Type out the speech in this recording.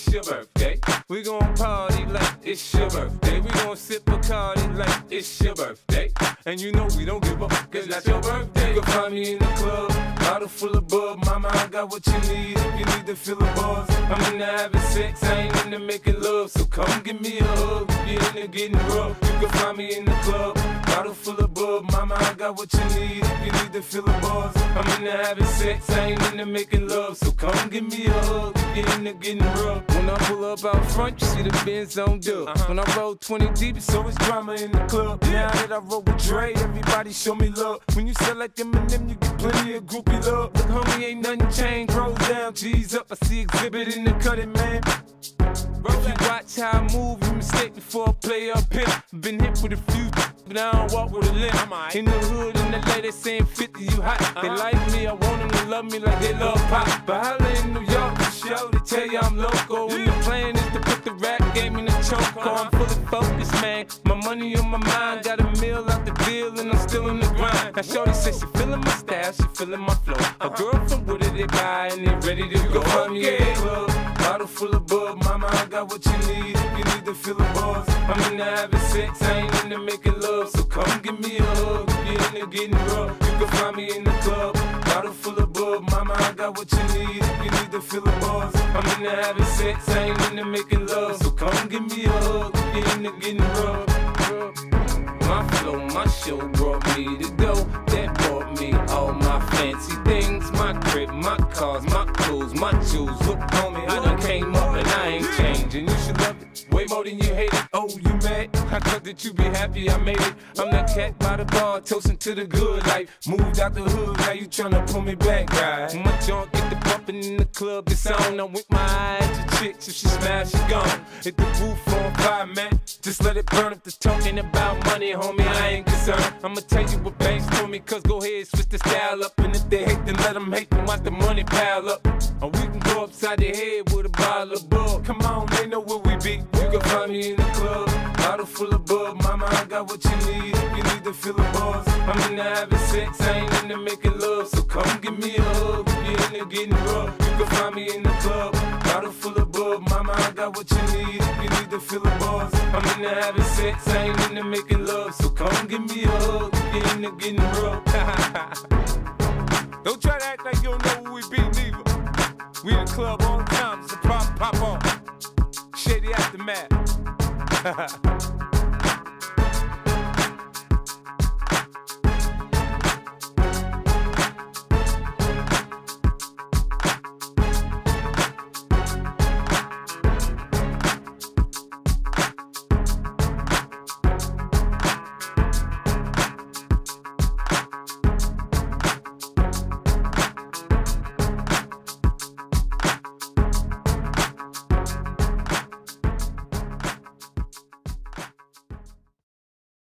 your birthday. We gon' party like it's your birthday. We gon' sip Bacardi like it's your birthday. And you know we don't give up, cause that's your birthday. You can find me in the club, bottle full of bub. Mama, I got what you need if you need to feel the buzz. I'm into having sex, I ain't into making love. So come give me a hug if you're into getting rough. You can find me in the club, bottle full of bub. Mama, I got what you need if you need to feel the buzz. I'm into having sex, I ain't into making love. So come give me a hug if you're into getting rough. When I pull up out front, you see the Benz on dub. When I roll 20 deep, it's always drama in the club. Now that I roll with Dre, everybody show me love. When you sell like Eminem, you get plenty of groupie love. Look, homie, ain't nothing changed. Roll down, G's up. I see exhibit in the cutting, man. If you watch how I move, you mistake before I play up here. Been hit with a few, but I don't walk with a limp. In the hood, in the lady saying 50, you hot. They like me, I want them to love me like they love pop. But holla in New York, for show, they tell you I'm local. And the plan is to put the rap game in the choke. I'm fully focused, man. My money on my mind, got a meal out the deal, and I'm still in the grind. Now shorty says she feeling my style, she feeling my flow. A girl from Wooded, they buy, and they ready to go. Find me in the club, bottle full of bub. Mama, I got what you need if you need to feel the buzz. I'm into having sex, I ain't into making love. So come give me a hug if you're into getting rough. You can find me in the club, bottle full of bub. Mama, I got what you need if you need to feel the buzz. I'm into having sex, I ain't into making love. So come give me a hug if you're into getting rough. My flow, my show brought me to go. That brought me all my fancy things. My crib, my cars, my clothes, my jewels. Look, homie, I done came up and I ain't changing. You should love it way more than you hate it. Oh, you mad? I thought that you be happy I made it. I'm that cat by the bar, toasting to the good life. Moved out the hood, now you tryna pull me back, right? My junk get the bumping in the club, it's on. I'm with my eyes to chicks, if she smash, she gone. Hit the roof on fire, man. Just let it burn if they're talking about money, homie, I ain't concerned. I'ma tell you what banks told me, cause go ahead, switch the style up. And if they hate, then let them hate, then watch the money pile up. Or we can go upside the head with a bottle of bug. Come on, they know where we be. You can find me in the club, bottle full of bub. Mama, I got what you need if you need to feel the buzz. I'm into having sex, I ain't into making love. So come give me a hug if you're into getting rough. You can find me in the club, bottle full of bub. Mama, I got what you need if you need to feel the buzz. I'm into having sex, I ain't into making love. So come give me a hug if you're into getting rough. Don't try to act like you don't know who we be, neither. We in the club all the time, it's a pop on. Shady Aftermath.